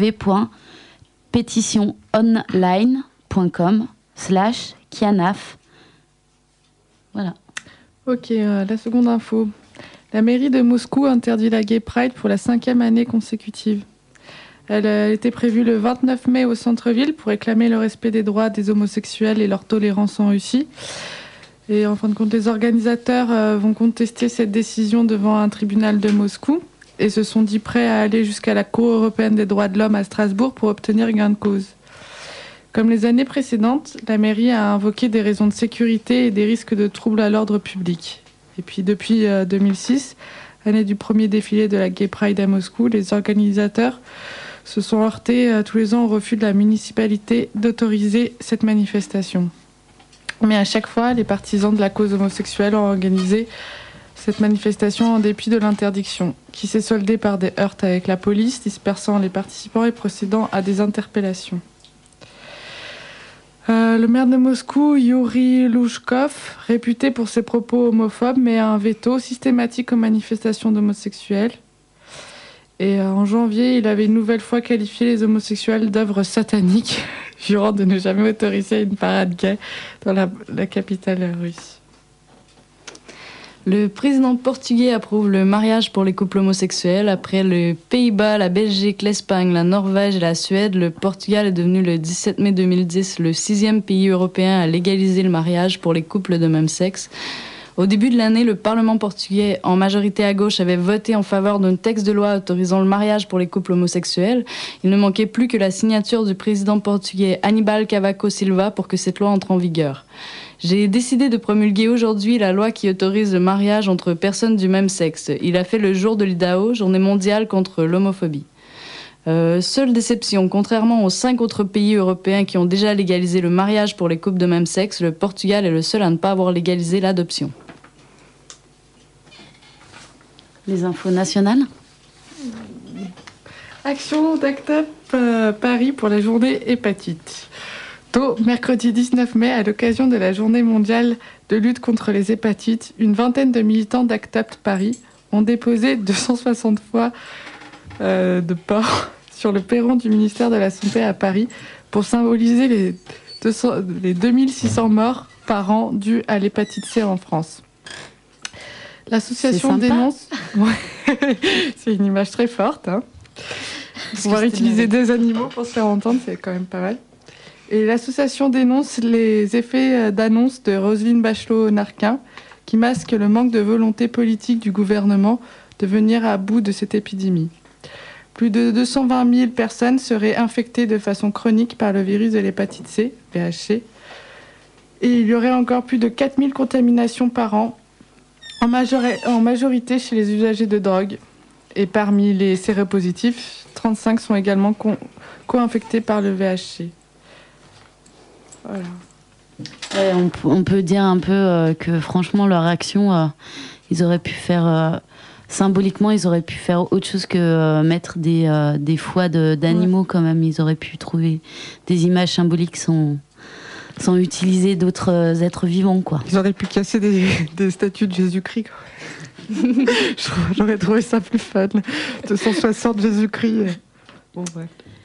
www.petitiononline.com/Kianaf. Voilà. Ok, la seconde info. La mairie de Moscou interdit la Gay Pride pour la 5e année consécutive. Elle était prévue le 29 mai au centre-ville pour réclamer le respect des droits des homosexuels et leur tolérance en Russie. Et en fin de compte, les organisateurs vont contester cette décision devant un tribunal de Moscou et se sont dit prêts à aller jusqu'à la Cour européenne des droits de l'homme à Strasbourg pour obtenir gain de cause. Comme les années précédentes, la mairie a invoqué des raisons de sécurité et des risques de troubles à l'ordre public. Et puis depuis 2006, année du premier défilé de la Gay Pride à Moscou, les organisateurs se sont heurtés tous les ans au refus de la municipalité d'autoriser cette manifestation. Mais à chaque fois, les partisans de la cause homosexuelle ont organisé cette manifestation en dépit de l'interdiction, qui s'est soldée par des heurts avec la police, dispersant les participants et procédant à des interpellations. Le maire de Moscou, Yuri Louchkov, réputé pour ses propos homophobes, met un veto systématique aux manifestations d'homosexuels. Et en janvier, il avait une nouvelle fois qualifié les homosexuels d'œuvres sataniques, jurant de ne jamais autoriser une parade gay dans la capitale russe. Le président portugais approuve le mariage pour les couples homosexuels. Après les Pays-Bas, la Belgique, l'Espagne, la Norvège et la Suède, le Portugal est devenu le 17 mai 2010 le 6e pays européen à légaliser le mariage pour les couples de même sexe. Au début de l'année, le Parlement portugais, en majorité à gauche, avait voté en faveur d'un texte de loi autorisant le mariage pour les couples homosexuels. Il ne manquait plus que la signature du président portugais Aníbal Cavaco Silva pour que cette loi entre en vigueur. J'ai décidé de promulguer aujourd'hui la loi qui autorise le mariage entre personnes du même sexe. Il a fait le jour de l'IDAO, journée mondiale contre l'homophobie. Seule déception, contrairement aux 5 autres pays européens qui ont déjà légalisé le mariage pour les couples de même sexe, le Portugal est le seul à ne pas avoir légalisé l'adoption. Les infos nationales. Action d'Act Up Paris pour la journée hépatite. Tôt, mercredi 19 mai, à l'occasion de la journée mondiale de lutte contre les hépatites, une vingtaine de militants d'Act Up Paris ont déposé 260 fois de porc sur le perron du ministère de la Santé à Paris pour symboliser les 2600 morts par an dus à l'hépatite C en France. L'association dénonce... Ouais. C'est une image très forte. Hein. Pouvoir utiliser des animaux pour se faire entendre, c'est quand même pas mal. Et l'association dénonce les effets d'annonce de Roselyne Bachelot-Narquin qui masquent le manque de volonté politique du gouvernement de venir à bout de cette épidémie. Plus de 220 000 personnes seraient infectées de façon chronique par le virus de l'hépatite C, VHC. Et il y aurait encore plus de 4 000 contaminations par an, en majorité chez les usagers de drogue. Et parmi les séropositifs, 35 sont également co-infectés par le VHC. Voilà. Ouais, on peut dire un peu que franchement leur action, ils auraient pu faire symboliquement, ils auraient pu faire autre chose que mettre des foies d'animaux quand même. Ils auraient pu trouver des images symboliques sans utiliser d'autres êtres vivants, quoi. Ils auraient pu casser des statues de Jésus-Christ, quoi. J'aurais trouvé ça plus fun. 260 Jésus-Christ. Bon, ouais.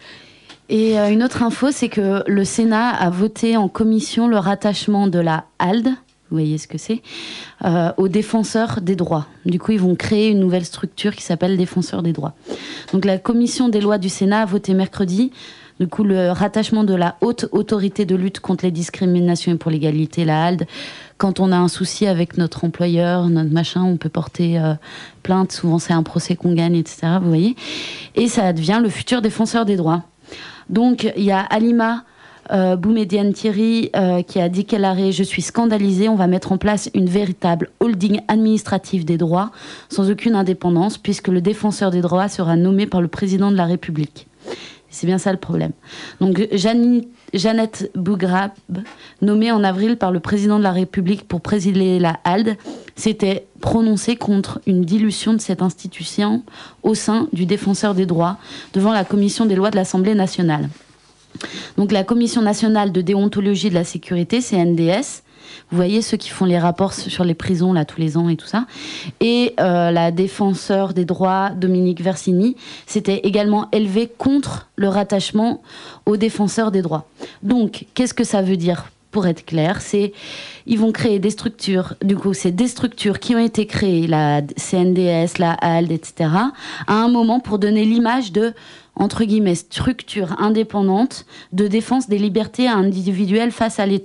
Et une autre info, c'est que le Sénat a voté en commission le rattachement de la HALD, vous voyez ce que c'est, aux défenseurs des droits. Du coup, ils vont créer une nouvelle structure qui s'appelle Défenseurs des droits. Donc la commission des lois du Sénat a voté mercredi, du coup, le rattachement de la Haute Autorité de lutte contre les discriminations et pour l'égalité, la HALD. Quand on a un souci avec notre employeur, notre machin, on peut porter plainte. Souvent, c'est un procès qu'on gagne, etc. Vous voyez. Et ça devient le futur défenseur des droits. Donc, il y a Halima Boumediene Thierry qui a dit qu'elle aurait « Je suis scandalisée, on va mettre en place une véritable holding administrative des droits sans aucune indépendance puisque le défenseur des droits sera nommé par le président de la République. » C'est bien ça le problème. Donc, Jeannette Bougrab, nommée en avril par le président de la République pour présider la HALD, s'était prononcée contre une dilution de cette institution au sein du défenseur des droits devant la commission des lois de l'Assemblée nationale. Donc la Commission nationale de déontologie de la sécurité, CNDS, vous voyez ceux qui font les rapports sur les prisons là tous les ans et tout ça, et la défenseur des droits Dominique Versini s'était également élevée contre le rattachement aux défenseurs des droits. Donc qu'est-ce que ça veut dire? Pour être clair, ils vont créer des structures, du coup c'est des structures qui ont été créées, la CNDS, la HALD, etc., à un moment pour donner l'image de, entre guillemets, structure indépendante de défense des libertés individuelles face à l'État.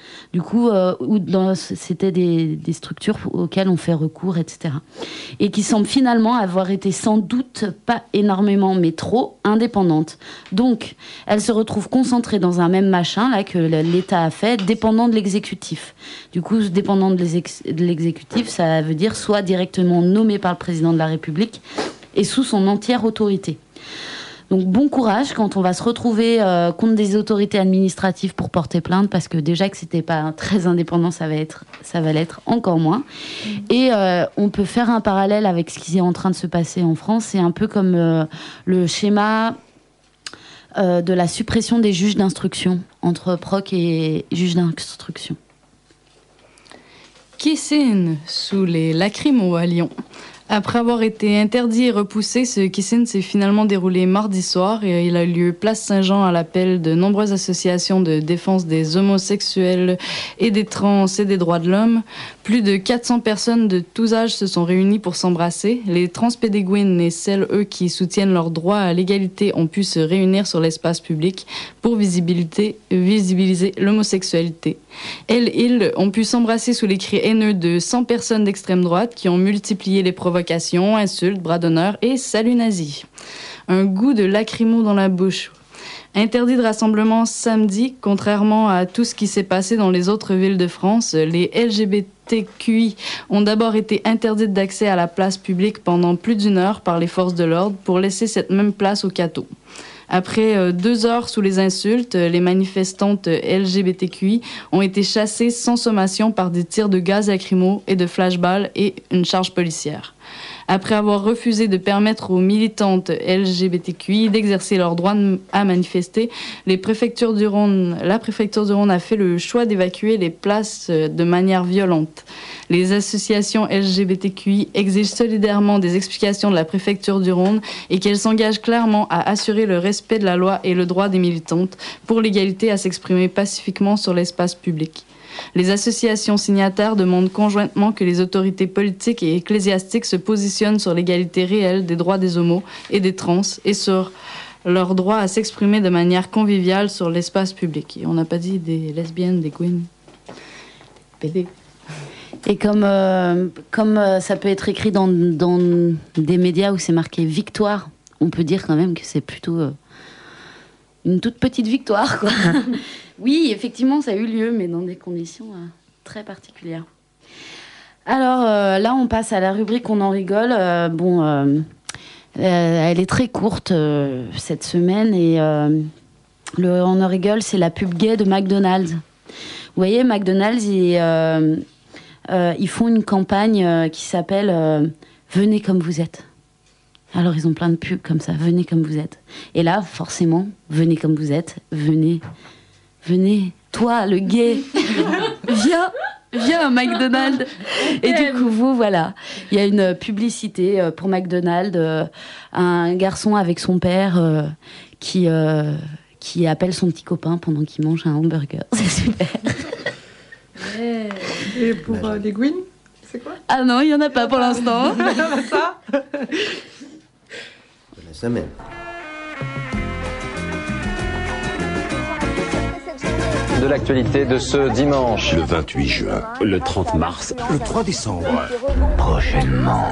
Du coup, c'était des structures auxquelles on fait recours, etc. Et qui semblent finalement avoir été sans doute pas énormément, mais trop indépendantes. Donc, elles se retrouvent concentrées dans un même machin là que l'État a fait, dépendant de l'exécutif. Du coup, dépendant de l'exécutif, ça veut dire soit directement nommé par le président de la République et sous son entière autorité. Donc bon courage quand on va se retrouver contre des autorités administratives pour porter plainte, parce que déjà que c'était pas très indépendant, ça va l'être encore moins. Et on peut faire un parallèle avec ce qui est en train de se passer en France. C'est un peu comme le schéma de la suppression des juges d'instruction entre proc et juges d'instruction. Kissing sous les lacrymos à Lyon. Après avoir été interdit et repoussé, ce kissing s'est finalement déroulé mardi soir et il a eu lieu place Saint-Jean à l'appel de nombreuses associations de défense des homosexuels et des trans et des droits de l'homme. Plus de 400 personnes de tous âges se sont réunies pour s'embrasser. Les transpédéguines et celles, eux, qui soutiennent leur droit à l'égalité ont pu se réunir sur l'espace public pour visibiliser l'homosexualité. Elles, ils ont pu s'embrasser sous les cris haineux de 100 personnes d'extrême droite qui ont multiplié les provocations, insultes, bras d'honneur et salut nazi. Un goût de lacrymo dans la bouche. Interdit de rassemblement samedi, contrairement à tout ce qui s'est passé dans les autres villes de France, les LGBTQI ont d'abord été interdites d'accès à la place publique pendant plus d'1 heure par les forces de l'ordre pour laisser cette même place aux cathos. Après 2 heures sous les insultes, les manifestantes LGBTQI ont été chassées sans sommation par des tirs de gaz lacrymo et de flashballs et une charge policière. Après avoir refusé de permettre aux militantes LGBTQI d'exercer leur droit à manifester, la préfecture du Rhône a fait le choix d'évacuer les places de manière violente. Les associations LGBTQI exigent solidairement des explications de la préfecture du Rhône et qu'elles s'engagent clairement à assurer le respect de la loi et le droit des militantes pour l'égalité à s'exprimer pacifiquement sur l'espace public. Les associations signataires demandent conjointement que les autorités politiques et ecclésiastiques se positionnent sur l'égalité réelle des droits des homos et des trans et sur leur droit à s'exprimer de manière conviviale sur l'espace public. Et on n'a pas dit des lesbiennes, des queens, des PD. Et comme ça peut être écrit dans des médias où c'est marqué victoire, on peut dire quand même que c'est plutôt une toute petite victoire, quoi. Oui, effectivement, ça a eu lieu, mais dans des conditions très particulières. Alors là, on passe à la rubrique On en rigole. Elle est très courte cette semaine et le On en rigole, c'est la pub gay de McDonald's. Vous voyez, McDonald's, ils font une campagne qui s'appelle Venez comme vous êtes. Alors, ils ont plein de pubs comme ça, venez comme vous êtes. Et là, forcément, venez comme vous êtes, venez, toi, le gay, viens à McDonald's. Et du coup, voilà, il y a une publicité pour McDonald's, un garçon avec son père qui appelle son petit copain pendant qu'il mange un hamburger. C'est super. Ouais. Et pour les Gwyn, c'est quoi? Ah non, il n'y en a pas pour l'instant. Ça La semaine. De l'actualité de ce dimanche. Le 28 juin, le 30 mars, le 3 décembre. Prochainement.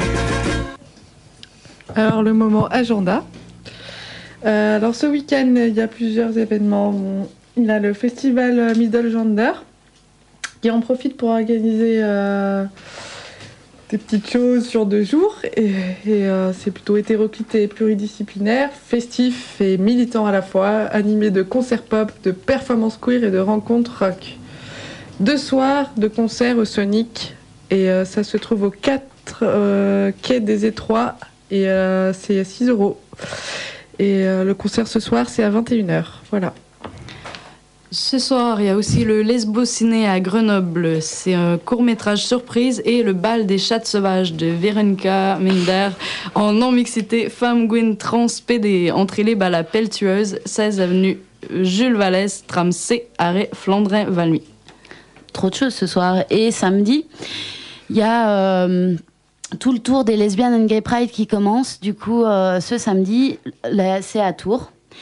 Alors, le moment agenda. Alors, ce week-end, il y a plusieurs événements. Il y a le festival Middle Gender qui en profite pour organiser des petites choses sur 2 jours. Et c'est plutôt hétéroclite et pluridisciplinaire, festif et militant à la fois, animé de concerts pop, de performances queer et de rencontres rock. 2 soirs de concerts au Sonic. Et ça se trouve au 4 quai des Étroits. Et c'est à 6 €. Et le concert ce soir, c'est à 21h. Voilà. Ce soir, il y a aussi le Lesbo-ciné à Grenoble. C'est un court-métrage surprise et le bal des chattes sauvages de Véronica Minder en non-mixité femme Gwyn trans PD. Entrée libre à la Pelletueuse, 16 avenue Jules Vallès, tram C, arrêt Flandrin-Valmy. Trop de choses ce soir. Et samedi, il y a tout le tour des Lesbian and Gay Pride qui commence. Du coup, ce samedi, là, c'est à Tours.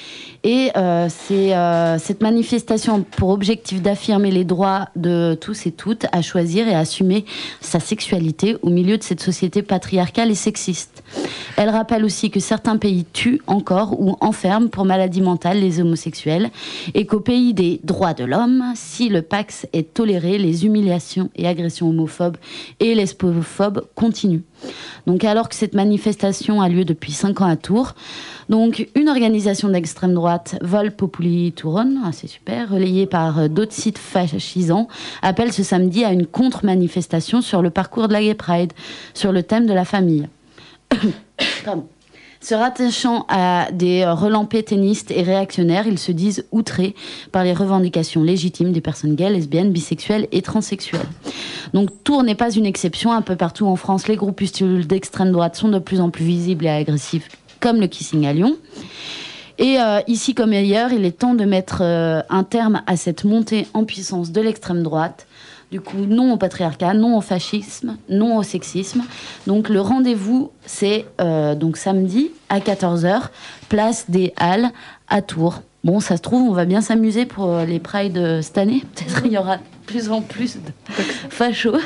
Et c'est cette manifestation a pour objectif d'affirmer les droits de tous et toutes à choisir et à assumer sa sexualité au milieu de cette société patriarcale et sexiste. Elle rappelle aussi que certains pays tuent encore ou enferment pour maladie mentale les homosexuels et qu'au pays des droits de l'homme, si le Pax est toléré, les humiliations et agressions homophobes et lesbophobes continuent. Donc alors que cette manifestation a lieu depuis 5 ans à Tours, donc une organisation d'extrême droite, Vol Populi Touron, c'est super, relayée par d'autres sites fascisants, appelle ce samedi à une contre-manifestation sur le parcours de la Gay Pride, sur le thème de la famille. Pardon. Se rattachant à des relents pétainistes et réactionnaires, ils se disent outrés par les revendications légitimes des personnes gays, lesbiennes, bisexuelles et transsexuelles. Donc Tours n'est pas une exception. Un peu partout en France, les groupuscules d'extrême droite sont de plus en plus visibles et agressifs, comme le Kissing à Lyon. Et ici comme ailleurs, il est temps de mettre un terme à cette montée en puissance de l'extrême droite. Du coup, non au patriarcat, non au fascisme, non au sexisme. Donc le rendez-vous, c'est donc samedi à 14h, place des Halles à Tours. Bon, ça se trouve, on va bien s'amuser pour les Prides cette année. Peut-être qu'il y aura de plus en plus de fachos.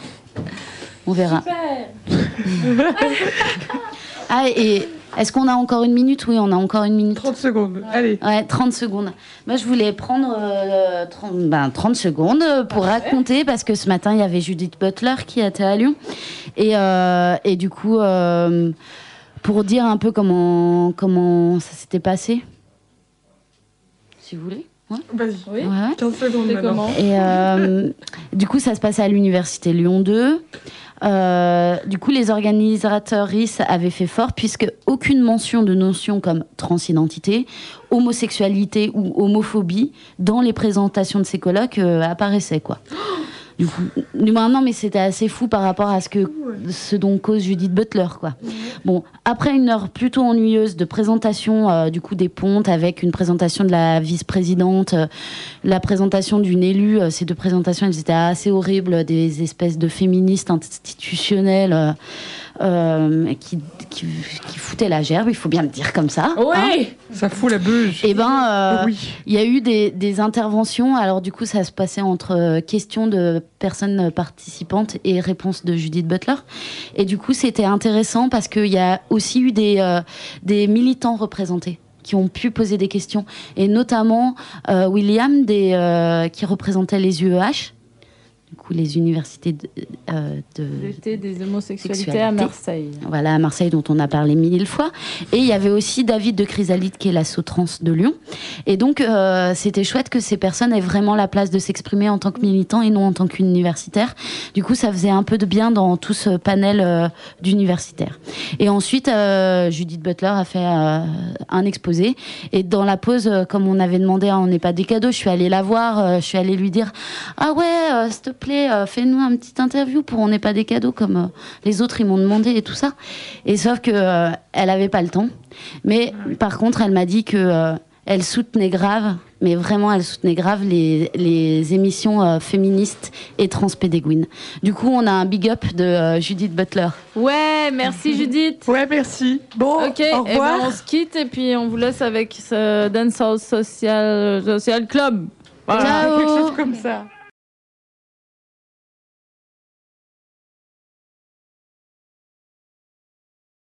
On verra. Super. Ah, et est-ce qu'on a encore une minute ? Oui, on a encore une minute. 30 secondes, allez. Ouais, 30 secondes. Moi, je voulais prendre 30 secondes pour raconter, parce que ce matin, il y avait Judith Butler qui était à Lyon. Et du coup, pour dire un peu comment ça s'était passé, si vous voulez. Ouais. Vas-y, oui. 15 secondes maintenant. Et du coup, ça se passait à l'université Lyon 2. Du coup, les organisateurs avaient fait fort, puisque aucune mention de notions comme transidentité, homosexualité ou homophobie dans les présentations de ces colloques apparaissait, quoi. Du coup, non, mais c'était assez fou par rapport à ce dont cause Judith Butler, quoi. Bon, après une heure plutôt ennuyeuse de présentation du coup des pontes, avec une présentation de la vice-présidente, la présentation d'une élue, ces deux présentations, elles étaient assez horribles, des espèces de féministes institutionnelles qui foutaient la gerbe, il faut bien le dire comme ça. Oui, hein. Ça fout la bûche. Et oui. Il y a eu des interventions. Alors du coup, ça se passait entre questions de personnes participantes et réponses de Judith Butler. Et du coup, c'était intéressant parce qu'il y a aussi eu des militants représentés qui ont pu poser des questions. Et notamment William, qui représentait les UEH. Du coup, les universités L'été des homosexualités à Marseille. Voilà, à Marseille, dont on a parlé 1000 fois. Et il y avait aussi David de Chrysalide, qui est l'assaut-trans de Lyon. Et donc, c'était chouette que ces personnes aient vraiment la place de s'exprimer en tant que militants et non en tant qu'universitaires. Du coup, ça faisait un peu de bien dans tout ce panel d'universitaires. Et ensuite, Judith Butler a fait un exposé. Et dans la pause, comme on avait demandé à On n'est pas des cadeaux, je suis allée la voir, je suis allée lui dire « Ah ouais, s'il te plaît, fais-nous un petit interview pour On n'est pas des cadeaux comme les autres ils m'ont demandé et tout ça. » Et sauf que elle avait pas le temps. Mais par contre, elle m'a dit que elle soutenait grave, mais vraiment elle soutenait grave les émissions féministes et transpédéguines. Du coup, on a un big up de Judith Butler. Ouais, merci Judith. Ouais, merci. Bon, ok, au revoir. On se quitte et puis on vous laisse avec ce Dancehall Social Club. Voilà. Quelque chose comme ça.